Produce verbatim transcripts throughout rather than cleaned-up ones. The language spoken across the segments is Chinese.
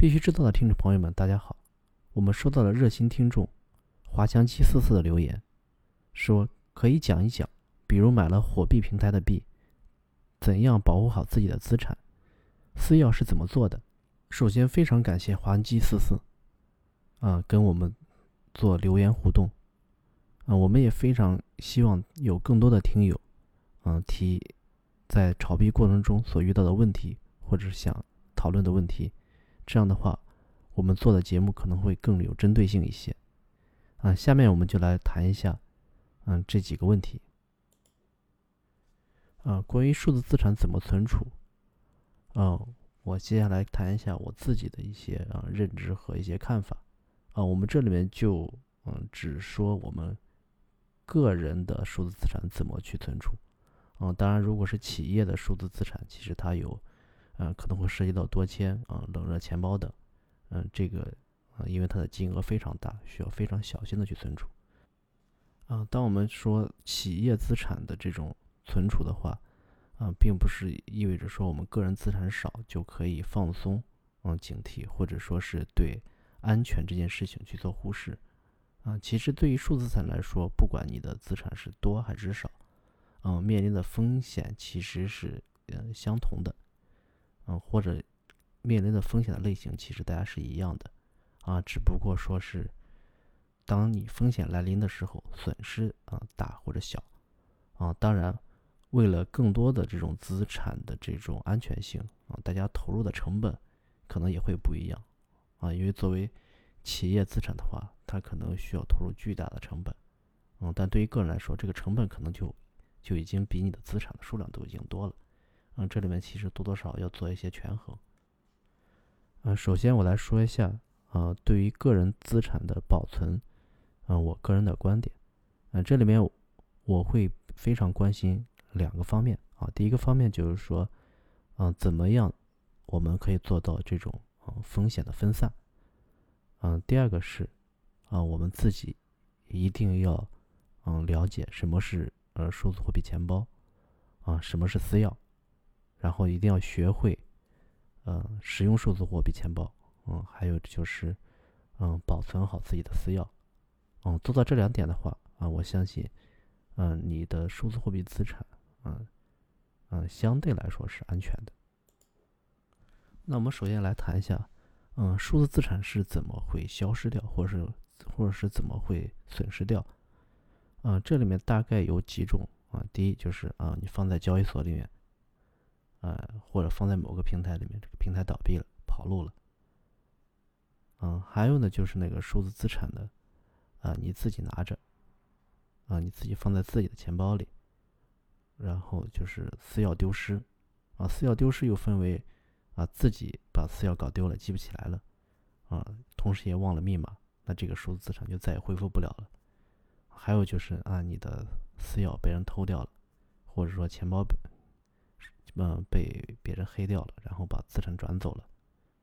必须知道的听众朋友们，大家好，我们收到了热心听众华强七四四的留言，说可以讲一讲，比如买了火币平台的币，怎样保护好自己的资产，私钥是怎么做的。首先非常感谢华强七四四啊，跟我们做留言互动啊，我们也非常希望有更多的听友啊提在炒币过程中所遇到的问题，或者是想讨论的问题。这样的话，我们做的节目可能会更有针对性一些。啊，下面我们就来谈一下，嗯，这几个问题。啊，关于数字资产怎么存储，啊，我接下来谈一下我自己的一些啊认知和一些看法。啊，我们这里面就嗯只说我们个人的数字资产怎么去存储。嗯，当然，如果是企业的数字资产，其实它有。嗯，可能会涉及到多签啊、冷热钱包等，嗯，这个啊，因为它的金额非常大，需要非常小心的去存储。啊，当我们说企业资产的这种存储的话，啊，并不是意味着说我们个人资产少就可以放松，嗯，警惕，或者说是对安全这件事情去做忽视。啊，其实对于数字资产来说，不管你的资产是多还是少，嗯，面临的风险其实是呃相同的。嗯，或者面临的风险的类型其实大家是一样的，啊，只不过说是当你风险来临的时候，损失啊大或者小，啊，当然为了更多的这种资产的这种安全性啊，大家投入的成本可能也会不一样，啊，因为作为企业资产的话，它可能需要投入巨大的成本，嗯，但对于个人来说，这个成本可能就就已经比你的资产的数量都已经多了。嗯，这里面其实多多少少要做一些权衡。嗯，首先我来说一下，呃，对于个人资产的保存，嗯、呃，我个人的观点。嗯、呃，这里面我会非常关心两个方面啊。第一个方面就是说，嗯、呃，怎么样我们可以做到这种呃风险的分散。嗯、呃，第二个是，啊、呃，我们自己一定要嗯、呃、了解什么是呃数字货币钱包，啊、呃，什么是私钥。然后一定要学会，呃，使用数字货币钱包，嗯，还有就是，嗯，保存好自己的私钥，嗯，做到这两点的话，啊，我相信，嗯，你的数字货币资产，嗯，嗯，相对来说是安全的。那我们首先来谈一下，嗯，数字资产是怎么会消失掉，或者是或者是怎么会损失掉？啊，这里面大概有几种啊，第一就是啊，你放在交易所里面。呃，或者放在某个平台里面，这个平台倒闭了，跑路了。嗯，还有呢，就是那个数字资产的，啊、呃，你自己拿着，啊、呃，你自己放在自己的钱包里，然后就是私钥丢失，啊，私钥丢失又分为，啊，自己把私钥搞丢了，记不起来了，啊，同时也忘了密码，那这个数字资产就再也恢复不了了。还有就是啊，你的私钥被人偷掉了，或者说钱包被。嗯，被别人黑掉了，然后把资产转走了。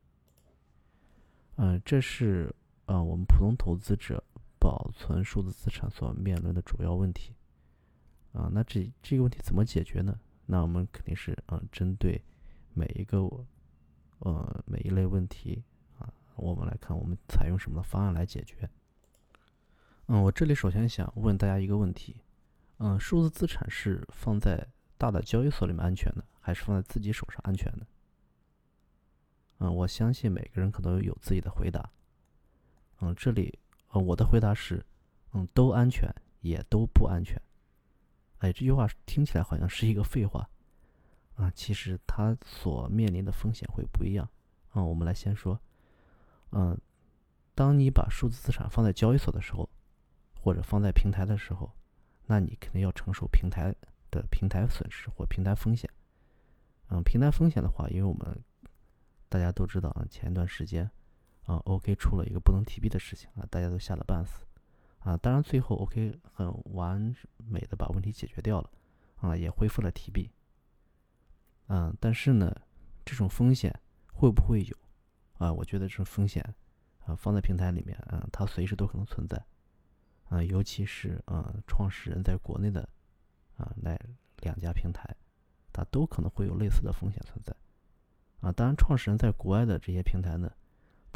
嗯、呃，这是呃我们普通投资者保存数字资产所面临的主要问题。啊、呃，那这这个问题怎么解决呢？那我们肯定是嗯、呃，针对每一个呃每一类问题啊，我们来看我们采用什么的方案来解决。嗯，我这里首先想问大家一个问题，嗯，数字资产是放在大的交易所里面安全的，还是放在自己手上安全的？嗯，我相信每个人可能有自己的回答。嗯，这里，呃，我的回答是，嗯，都安全，也都不安全。哎，这句话听起来好像是一个废话，啊，其实它所面临的风险会不一样。嗯，我们来先说，嗯，当你把数字资产放在交易所的时候，或者放在平台的时候，那你肯定要承受平台的平台损失或平台风险。嗯，平台风险的话，因为我们大家都知道啊，前一段时间啊 ，OK 出了一个不能提币的事情啊，大家都吓得半死啊。当然最后 OK 很完美的把问题解决掉了啊，也恢复了提币。嗯，但是呢，这种风险会不会有啊？我觉得这种风险啊，放在平台里面啊，它随时都可能存在啊，尤其是啊，创始人在国内的啊那两家平台，它都可能会有类似的风险存在。啊，当然，创始人在国外的这些平台呢，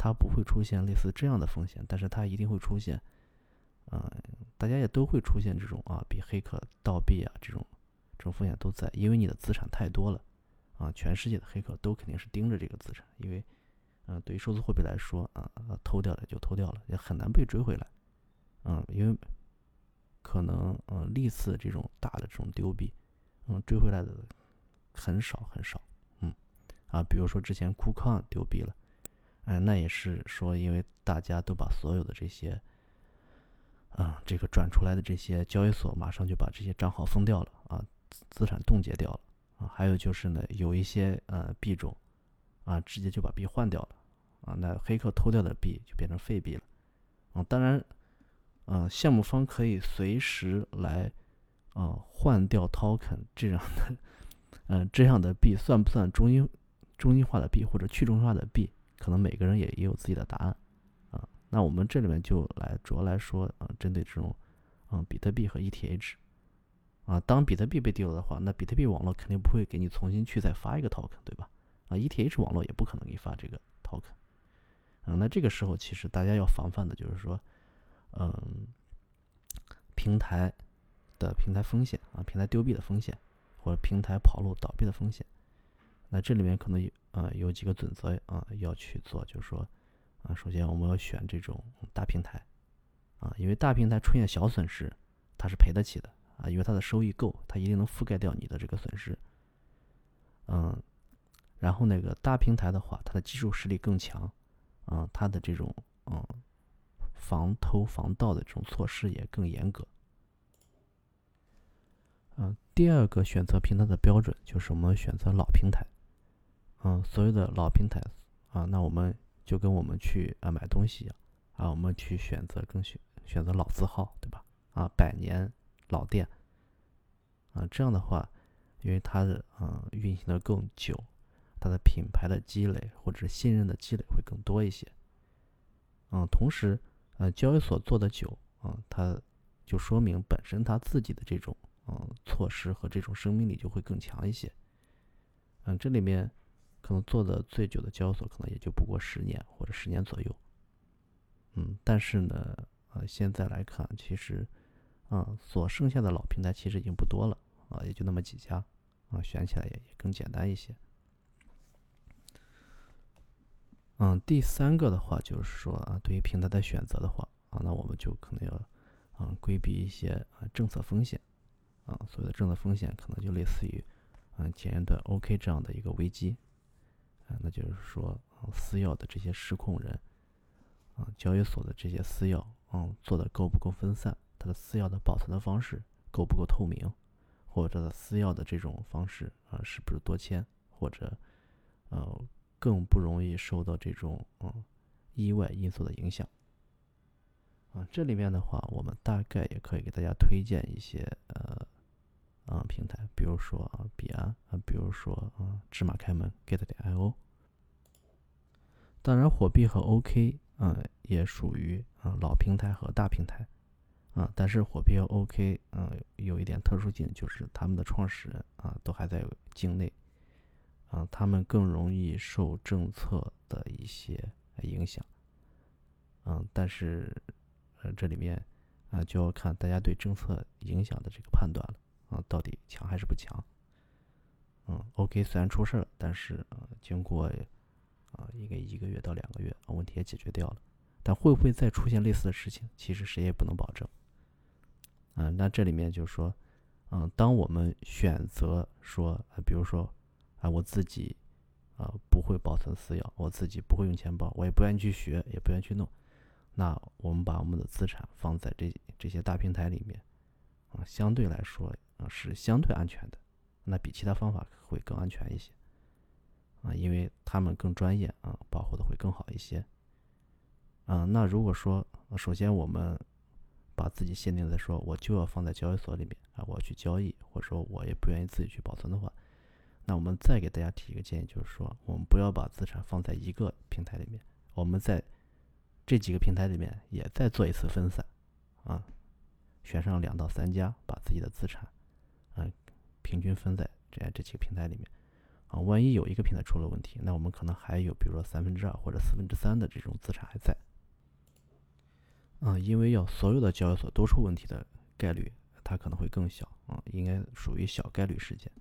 它不会出现类似这样的风险，但是它一定会出现，嗯、呃，大家也都会出现这种啊，比黑客盗币啊这种这种风险都在，因为你的资产太多了啊，全世界的黑客都肯定是盯着这个资产，因为嗯、呃，对于数字货币来说啊，偷掉了就偷掉了，也很难被追回来，嗯，因为可能嗯、呃、历次这种大的这种丢币，嗯，追回来的很少很少，嗯啊，比如说之前库康丢币了。哎，那也是说，因为大家都把所有的这些，啊、这个转出来的这些交易所马上就把这些账号封掉了啊，资产冻结掉了啊。还有就是呢，有一些呃币种啊，直接就把币换掉了啊，那黑客偷掉的币就变成废币了啊。当然，嗯、呃，项目方可以随时来啊、呃、换掉 token 这样的，嗯、呃，这样的币算不算中心中心化的币或者去中心化的币？可能每个人也也有自己的答案，啊，那我们这里面就来主要来说，啊，针对这种，嗯，比特币和 E T H， 啊，当比特币被丢了的话，那比特币网络肯定不会给你重新去再发一个 token， 对吧？啊 ，E T H 网络也不可能给你发这个 token， 啊，那这个时候其实大家要防范的就是说，嗯，平台的平台风险啊，平台丢币的风险，或者平台跑路倒闭的风险，那这里面可能有。啊、呃，有几个准则啊、呃、要去做，就是说，啊，首先我们要选这种大平台，啊，因为大平台出现小损失，它是赔得起的啊，因为它的收益够，它一定能覆盖掉你的这个损失。嗯，然后那个大平台的话，它的技术实力更强，啊，它的这种嗯防偷防盗的这种措施也更严格。嗯，第二个选择平台的标准就是我们选择老平台。嗯，所有的老平台啊，那我们就跟我们去啊买东西啊，我们去选择更选选择老字号，对吧？啊，百年老店啊，这样的话，因为它的啊运行的更久，它的品牌的积累或者信任的积累会更多一些。嗯，同时，呃，交易所做的久啊，它就说明本身它自己的这种嗯措施和这种生命力就会更强一些。嗯，这里面。可能做的最久的交易所可能也就不过十年或者十年左右，嗯，但是呢，呃，现在来看，其实，啊，所剩下的老平台其实已经不多了，啊，也就那么几家，啊，选起来也也更简单一些。嗯，第三个的话就是说啊，对于平台的选择的话，啊，那我们就可能要，啊，规避一些啊政策风险，啊，所谓的政策风险可能就类似于，啊，前一段 O K 这样的一个危机。啊，那就是说，私钥的这些失控人，啊，交易所的这些私钥，嗯，做的够不够分散？它的私钥的保存的方式够不够透明？或者私钥的这种方式啊，是不是多签？或者，呃，更不容易受到这种嗯意外因素的影响？啊，这里面的话，我们大概也可以给大家推荐一些呃。啊，平台，比如说啊，彼岸啊，比如说啊，芝麻开门 get 点 I O。当然，火币和 O K 啊也属于啊老平台和大平台啊，但是火币和 O K 啊有一点特殊性，就是他们的创始人啊都还在境内啊，他们更容易受政策的一些影响。嗯，但是呃这里面啊就要看大家对政策影响的这个判断了。啊，到底强还是不强？嗯 ，OK， 虽然出事了，但是呃，经过啊，应该一个月到两个月，啊，问题也解决掉了。但会不会再出现类似的事情？其实谁也不能保证。嗯、呃，那这里面就是说，嗯、呃，当我们选择说，呃、比如说啊、呃，我自己啊、呃、不会保存私钥，我自己不会用钱包，我也不愿意去学，也不愿意去弄，那我们把我们的资产放在这这些大平台里面，啊、呃，相对来说。啊，是相对安全的，那比其他方法会更安全一些啊，因为他们更专业啊，保护的会更好一些啊。那如果说，首先我们把自己限定在说，我就要放在交易所里面啊，我要去交易，或者说我也不愿意自己去保存的话，那我们再给大家提一个建议，就是说，我们不要把资产放在一个平台里面，我们在这几个平台里面也再做一次分散啊，选上两到三家，把自己的资产。嗯，平均分在这样这几个平台里面， 啊，万一有一个平台出了问题，那我们可能还有比如说三分之二或者四分之三的这种资产还在。啊，因为要所有的交易所都出问题的概率，它可能会更小啊，应该属于小概率事件。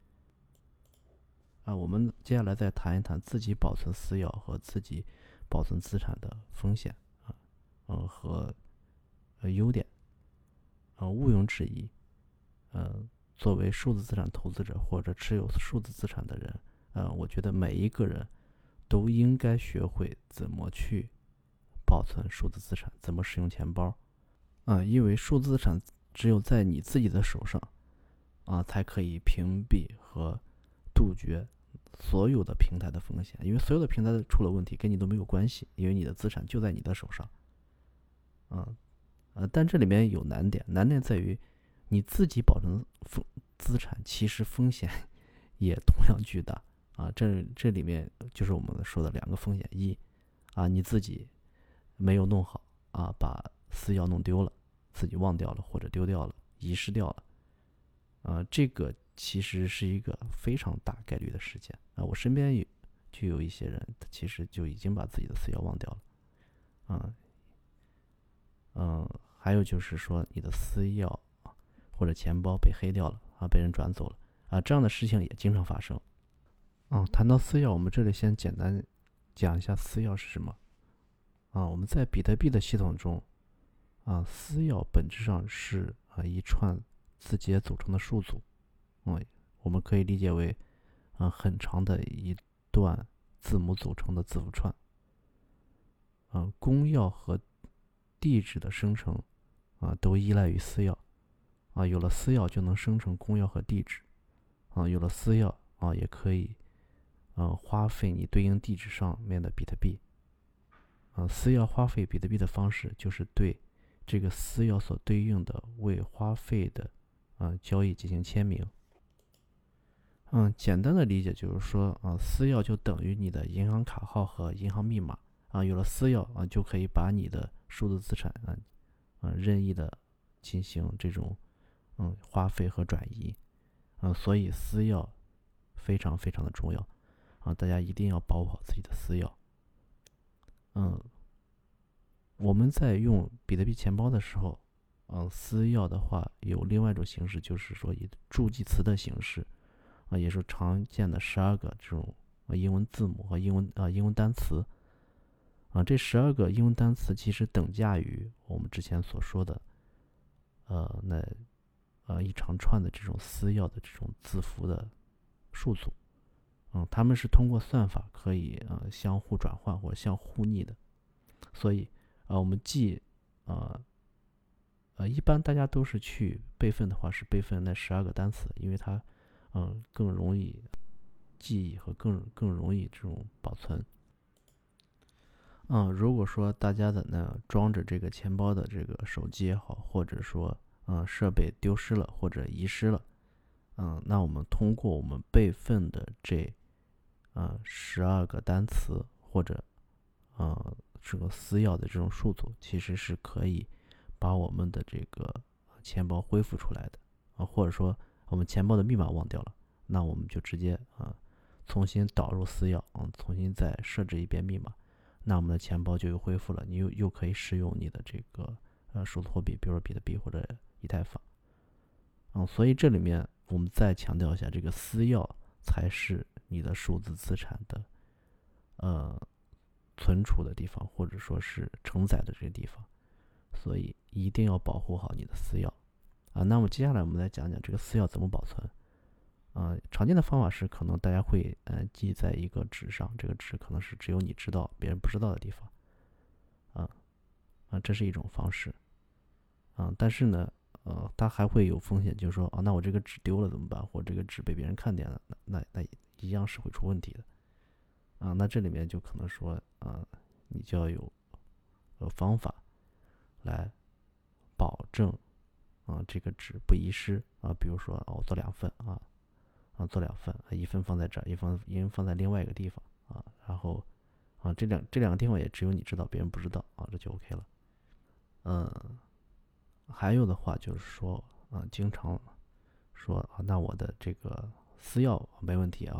啊，我们接下来再谈一谈自己保存私钥和自己保存资产的风险啊，呃和呃优点。啊，毋庸置疑，呃，作为数字资产投资者或者持有数字资产的人，呃，我觉得每一个人都应该学会怎么去保存数字资产，怎么使用钱包。啊，因为数字资产只有在你自己的手上，啊，才可以屏蔽和杜绝所有的平台的风险。因为所有的平台出了问题跟你都没有关系，因为你的资产就在你的手上。啊，呃，但这里面有难点，难点在于你自己保存风资产，其实风险也同样巨大啊。这这里面就是我们说的两个风险：一啊，你自己没有弄好啊，把私钥弄丢了，自己忘掉了或者丢掉了、遗失掉了，啊，这个其实是一个非常大概率的事件啊。我身边有就有一些人，其实就已经把自己的私钥忘掉了，啊，嗯，还有就是说你的私钥或者钱包被黑掉了啊，被人转走了啊，这样的事情也经常发生。嗯，谈到私钥，我们这里先简单讲一下私钥是什么啊。我们在比特币的系统中啊，私钥本质上是啊一串字节组成的数组，嗯，我们可以理解为啊很长的一段字母组成的字符串。啊，公钥和地址的生成啊都依赖于私钥啊，有了私钥就能生成公钥和地址啊，有了私钥啊也可以呃花费你对应地址上面的比特币。啊，私钥花费比特币的方式就是对这个私钥所对应的未花费的啊交易进行签名。嗯，简单的理解就是说啊，私钥就等于你的银行卡号和银行密码啊，有了私钥啊，就可以把你的数字资产啊啊任意的进行这种嗯花费和转移。啊，所以私钥非常非常的重要啊，大家一定要保护好自己的私钥。嗯，我们在用比特币钱包的时候，嗯，私钥的话有另外一种形式，就是说以助记词的形式啊，也是常见的十二个这种英文字母和英文啊英文单词啊，这十二个英文单词其实等价于我们之前所说的呃那呃一长串的这种私钥的这种字符的数组。嗯，他们是通过算法可以呃相互转换或者相互逆的，所以呃我们记呃呃一般大家都是去备份的话是备份那十二个单词，因为它嗯、呃、更容易记忆和更更容易这种保存。嗯，如果说大家的呢装着这个钱包的这个手机也好，或者说嗯、呃、设备丢失了或者遗失了，嗯，那我们通过我们备份的这呃十二个单词或者呃这个私钥的这种数组，其实是可以把我们的这个钱包恢复出来的啊，或者说我们钱包的密码忘掉了，那我们就直接啊重新导入私钥，嗯，重新再设置一遍密码，那我们的钱包就又恢复了，你又又可以使用你的这个呃数字货币，比如说比特币或者以太坊。嗯，所以这里面我们再强调一下，这个私钥才是你的数字资产的呃存储的地方，或者说是承载的这个地方，所以一定要保护好你的私钥啊。那么接下来我们来讲讲这个私钥怎么保存。呃，常见的方法是，可能大家会呃记在一个纸上，这个纸可能是只有你知道，别人不知道的地方，啊啊，这是一种方式，啊，但是呢，呃，它还会有风险，就是说，啊，那我这个纸丢了怎么办？或者这个纸被别人看见了，那那那一样是会出问题的，啊，那这里面就可能说，啊，你就要有呃方法来保证啊这个纸不遗失啊，比如说，啊，我做两份啊。啊，做两份，一份放在这儿，一份一份放在另外一个地方啊，然后啊，这两这两个地方也只有你知道，别人不知道啊，这就 OK 了。嗯，还有的话就是说啊，经常说啊，那我的这个私钥没问题啊，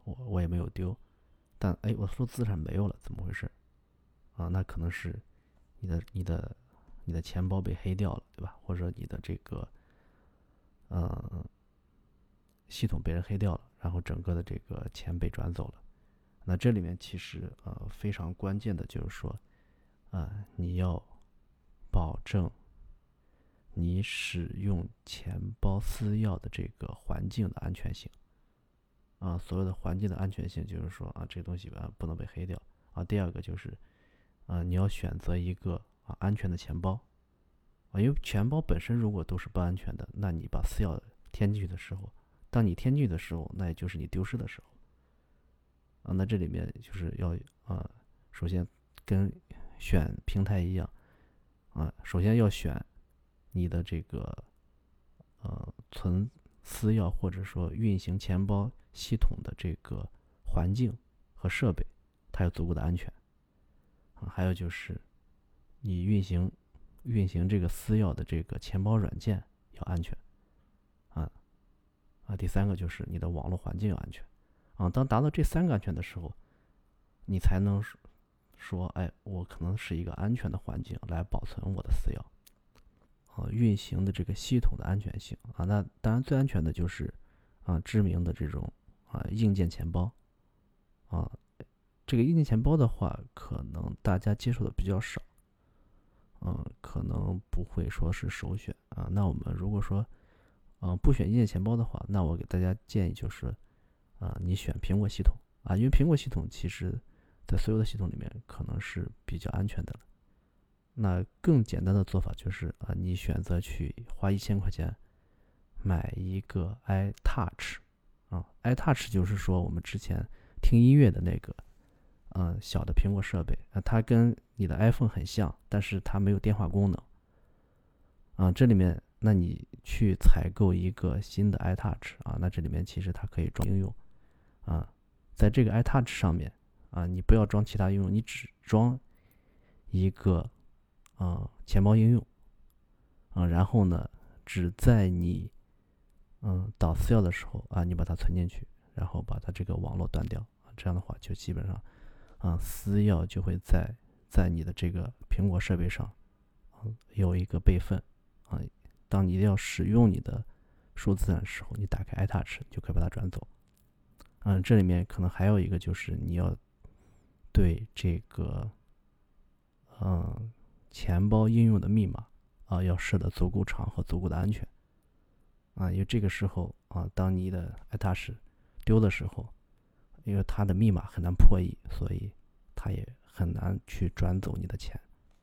我我也没有丢，但哎，我数字资产没有了，怎么回事啊？那可能是你的你的你的钱包被黑掉了，对吧？或者你的这个呃系统被人黑掉了，然后整个的这个钱被转走了。那这里面其实呃非常关键的就是说，啊、呃，你要保证你使用钱包私钥的这个环境的安全性。啊，所谓的环境的安全性，就是说啊，这个东西啊不能被黑掉啊。第二个就是，啊，你要选择一个啊安全的钱包啊，因为钱包本身如果都是不安全的，那你把私钥添进去的时候，当你添进去的时候，那也就是你丢失的时候啊。那这里面就是要啊，首先跟选平台一样啊，首先要选你的这个呃存私钥或者说运行钱包系统的这个环境和设备，它有足够的安全啊。还有就是你运行运行这个私钥的这个钱包软件要安全啊啊。第三个就是你的网络环境要安全啊。当达到这三个安全的时候，你才能说，哎，我可能是一个安全的环境来保存我的私钥。啊，运行的这个系统的安全性啊，那当然最安全的就是啊知名的这种啊硬件钱包啊。这个硬件钱包的话，可能大家接触的比较少，嗯，可能不会说是首选啊。那我们如果说嗯不选硬件钱包的话，那我给大家建议就是啊你选苹果系统啊，因为苹果系统其实在所有的系统里面可能是比较安全的了。那更简单的做法就是啊，你选择去花一千块钱买一个 iTouch 啊 ，iTouch 就是说我们之前听音乐的那个嗯小的苹果设备啊，它跟你的 iPhone 很像，但是它没有电话功能啊。这里面那你去采购一个新的 iTouch 啊，那这里面其实它可以装应用啊，在这个 iTouch 上面啊，你不要装其他应用，你只装一个啊，钱包应用啊，然后呢，只在你嗯导私钥的时候啊，你把它存进去，然后把它这个网络断掉啊，这样的话就基本上啊私钥就会在在你的这个苹果设备上啊有一个备份啊，当你要使用你的数字资产的时候，你打开 iTouch 就可以把它转走。嗯，这里面可能还有一个就是你要对这个嗯。钱包应用的密码啊，要设的足够长和足够的安全啊，因为这个时候啊，当你的 iTouch 丢的时候，因为它的密码很难破译，所以它也很难去转走你的钱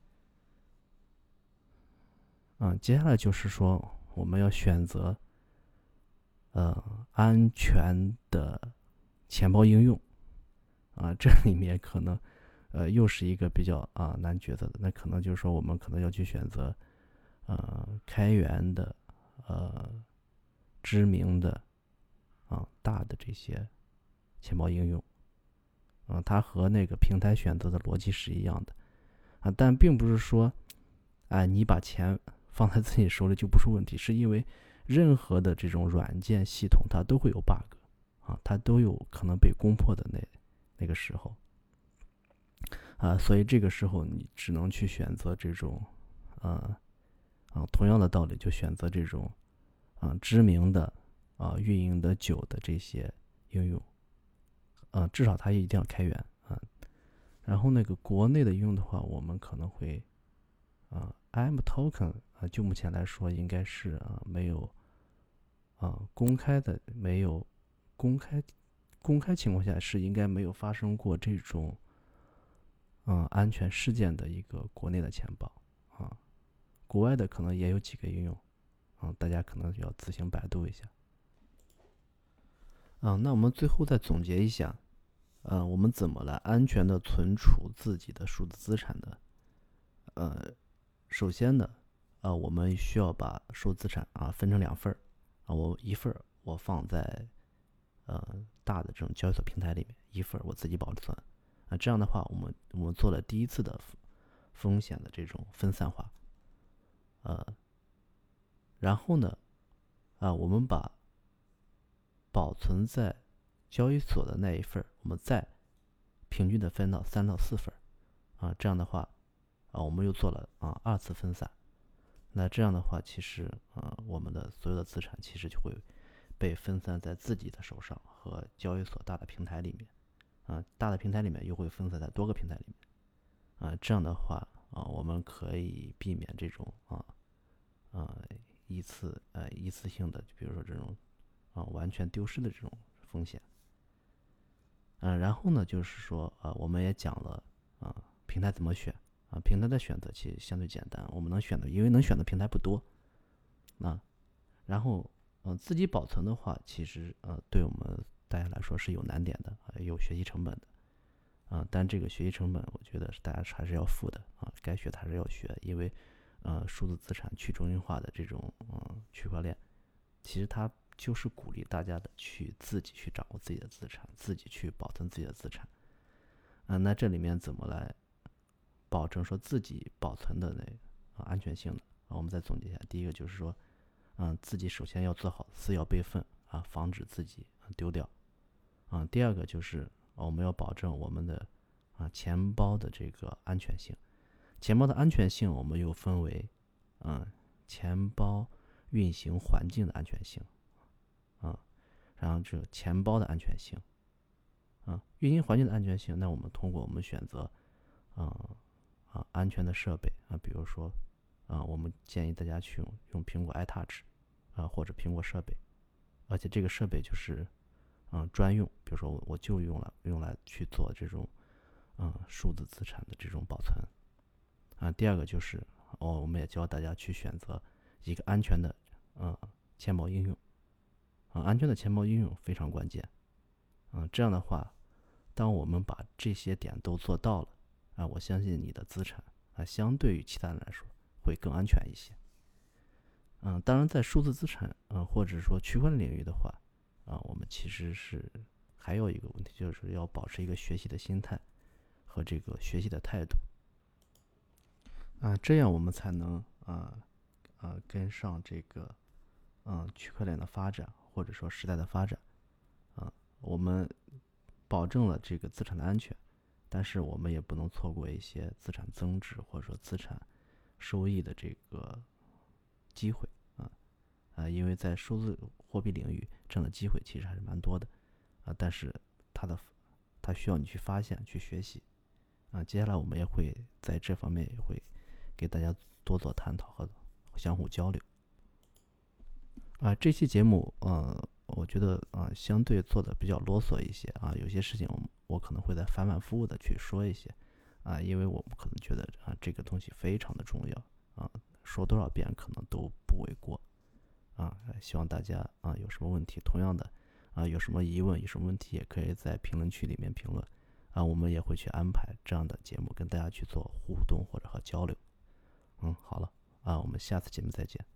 啊。接下来就是说，我们要选择呃安全的钱包应用啊，这里面可能呃，又是一个比较啊难抉择的，那可能就是说我们可能要去选择，呃，开源的，呃，知名的，啊大的这些钱包应用，啊，它和那个平台选择的逻辑是一样的，啊，但并不是说，啊，你把钱放在自己手里就不是问题，是因为任何的这种软件系统它都会有 bug，啊，它都有可能被攻破的那那个时候。啊，所以这个时候你只能去选择这种，呃，啊，同样的道理，就选择这种，啊，知名的，啊，运营的久的这些应用，啊，至少它也一定要开源啊。然后那个国内的应用的话，我们可能会，啊 ，I M Token 啊，就目前来说应该是啊没有，啊，公开的没有公开公开情况下是应该没有发生过这种。嗯，安全事件的一个国内的钱包啊，国外的可能也有几个应用，啊，大家可能要自行百度一下。啊，那我们最后再总结一下，呃，我们怎么来安全的存储自己的数字资产呢？呃，首先呢，啊，我们需要把数字资产啊分成两份儿，啊，我一份儿我放在呃大的这种交易所平台里面，一份儿我自己保存。啊，这样的话，我们我们做了第一次的风险的这种分散化，呃，然后呢，啊，我们把保存在交易所的那一份，我们再平均的分到三到四份啊，这样的话啊，我们又做了啊二次分散。那这样的话，其实啊，我们的所有的资产其实就会被分散在自己的手上和交易所大的平台里面啊，大的平台里面又会分散在多个平台里面啊，这样的话啊，我们可以避免这种啊啊一次呃一次性的，比如说这种啊完全丢失的这种风险。嗯，然后呢，就是说啊，我们也讲了啊平台怎么选。啊，平台的选择其实相对简单，我们能选的，因为能选的平台不多，啊，然后，嗯、呃，自己保存的话，其实呃，对我们大家来说是有难点的，啊、有学习成本的，啊，但这个学习成本，我觉得是大家还是要付的，啊，该学的还是要学，因为，呃，数字资产去中心化的这种，嗯、呃，区块链，其实它就是鼓励大家的去自己去掌握自己的资产，自己去保存自己的资产，啊，那这里面怎么来保证说自己保存的那个、啊、安全性的啊，我们再总结一下。第一个就是说，嗯，自己首先要做好私钥备份啊，防止自己丢掉。啊，第二个就是啊我们要保证我们的啊钱包的这个安全性。钱包的安全性我们又分为，嗯，钱包运行环境的安全性，啊，然后这个钱包的安全性，啊，运行环境的安全性。那我们通过我们选择，啊。啊，安全的设备啊，比如说啊，我们建议大家去用用苹果 iTouch 啊，或者苹果设备，而且这个设备就是啊专用，比如说我我就用了用来去做这种啊数字资产的这种保存啊。第二个就是哦，我们也教大家去选择一个安全的啊钱包应用啊，安全的钱包应用非常关键啊。这样的话，当我们把这些点都做到了。啊，我相信你的资产啊，相对于其他人来说会更安全一些。嗯，当然，在数字资产啊，或者说区块链领域的话，啊，我们其实是还有一个问题，就是要保持一个学习的心态和这个学习的态度啊，这样我们才能啊啊跟上这个嗯区块链的发展，或者说时代的发展啊，我们保证了这个资产的安全。但是我们也不能错过一些资产增值或者说资产收益的这个机会啊啊，因为在数字货币领域这样的机会其实还是蛮多的啊，但是它的它需要你去发现、去学习啊。接下来我们也会在这方面也会给大家多做探讨和相互交流啊。这期节目呃，我觉得啊，相对做的比较啰嗦一些啊，有些事情我们。我可能会再反反复复的去说一些，啊，因为我们可能觉得啊这个东西非常的重要啊，说多少遍可能都不为过啊。希望大家啊有什么问题，同样的啊有什么疑问、有什么问题，也可以在评论区里面评论啊，我们也会去安排这样的节目跟大家去做互动或者和交流。嗯，好了啊，我们下次节目再见。